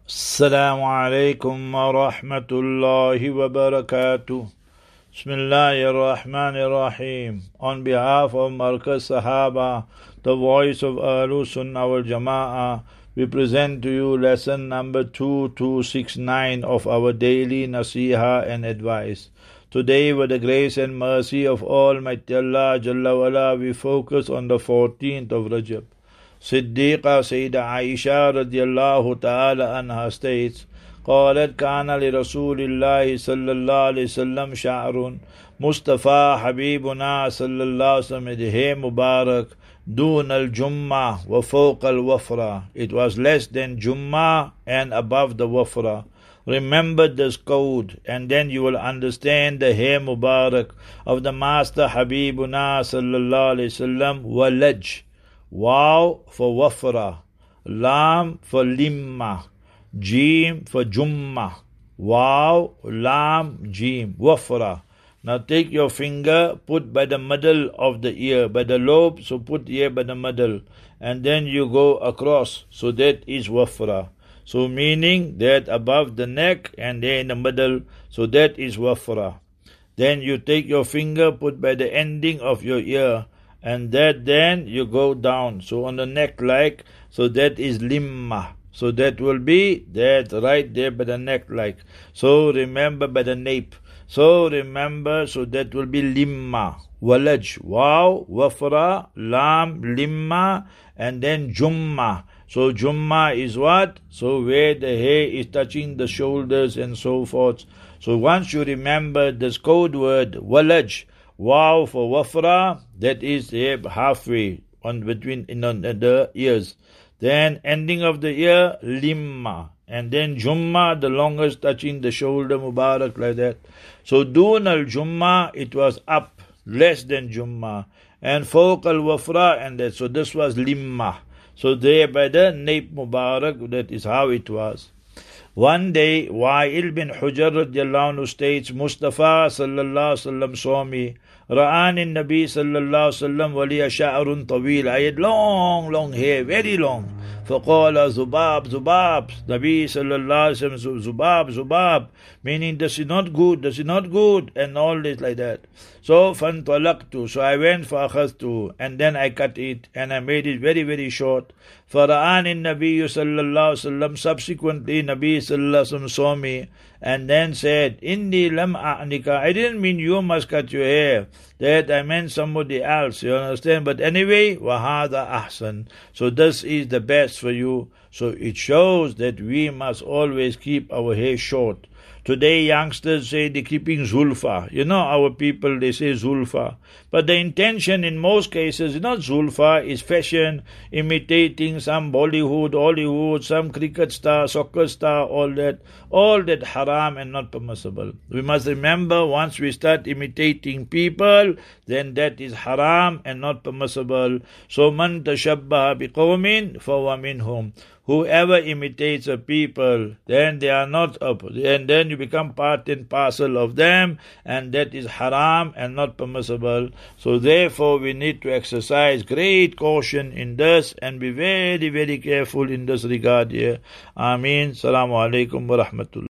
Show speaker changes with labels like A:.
A: Assalamu alaikum wa rahmatullahi wa barakatuh. Bismillahir Rahmanir Rahim. On behalf of Markaz Sahaba, the voice of Ahlus Sunnah wal Jama'ah, we present to you lesson number 2269 of our daily Nasiha and advice. Today, with the grace and mercy of Almighty Allah Jalla wala, we focus on the 14th of Rajab. Siddiqa Sayyida Aisha radiallahu ta'ala anha states, قالت كان لرسول الله صلى الله عليه وسلم شعر مصطفى حبيبنا صلى الله عليه وسلم يده مبارك دون الجمة وفوق الوفرة. It was less than Jummah and above the wafra. Remember this code, and then you will understand the hair Mubarak of the Master Habibuna sallallahu alayhi wasallam. Walaj, Waw for wafra, Lam for limma, Jim for jumma, Waw, Lam, Jim, wafra. Now take your finger, put by the middle of the ear, by the lobe, so put here by the middle, and then you go across, so that is wafra. So meaning that above the neck and there in the middle, so that is wafra. Then you take your finger, put by the ending of your ear, and that then you go down. So on the neck like, so that is limma. So that will be that right there by the neck like. So remember by the nape. So remember, so that will be limma. Walaj, wow, wafra, lam, limma, and then jumma. So jumma is what? So where the hair is touching the shoulders and so forth. So once you remember this code word, walaj, wow for wafra, that is here halfway on between on the ears. Then ending of the ear, limma. And then jumma, the longest touching the shoulder, mubarak, like that. So dun al jumma, it was up, less than jumma. And fawq al wafra, and that. So this was limma. So there by the nape mubarak, that is how it was. One day, Wa'il bin Hujr radiallahu anhu states, Mustafa sallallahu alaihi wasallam saw me. Ra'ani Nabi sallallahu alaihi wasallam waliya sha'run tawil. I had long hair, very long. فقال Zubab, Zubab. Nabi sallallahu alaihi wasallam, Zubab, Zubab. Meaning, this is not good, this is not good. And all this like that. So, فانطلقت. So I went فأخذته. And then I cut it. And I made it very, very short. فرآني النبي صلى الله عليه وسلم. Subsequently, Nabi sallallahu alaihi wasallam saw me. And then said, Inni lam a'nika. I didn't mean you must cut your hair. That I meant somebody else. You understand? But anyway, wahada ahsan. So this is the best for you. So it shows that we must always keep our hair short. Today youngsters say they're keeping zulfa. You know, our people, they say zulfa. But the intention in most cases is not zulfa, is fashion, imitating some Bollywood, Hollywood, some cricket star, soccer star, all that haram and not permissible. We must remember, once we start imitating people, then that is haram and not permissible. So man tashabbaha biqawmin fahuwa minhum. Whoever imitates a people, then they are not up, and then you become part and parcel of them, and that is haram and not permissible. So therefore we need to exercise great caution in this and be very, very careful in this regard here. Ameen. Assalamu alaikum wa rahmatullah.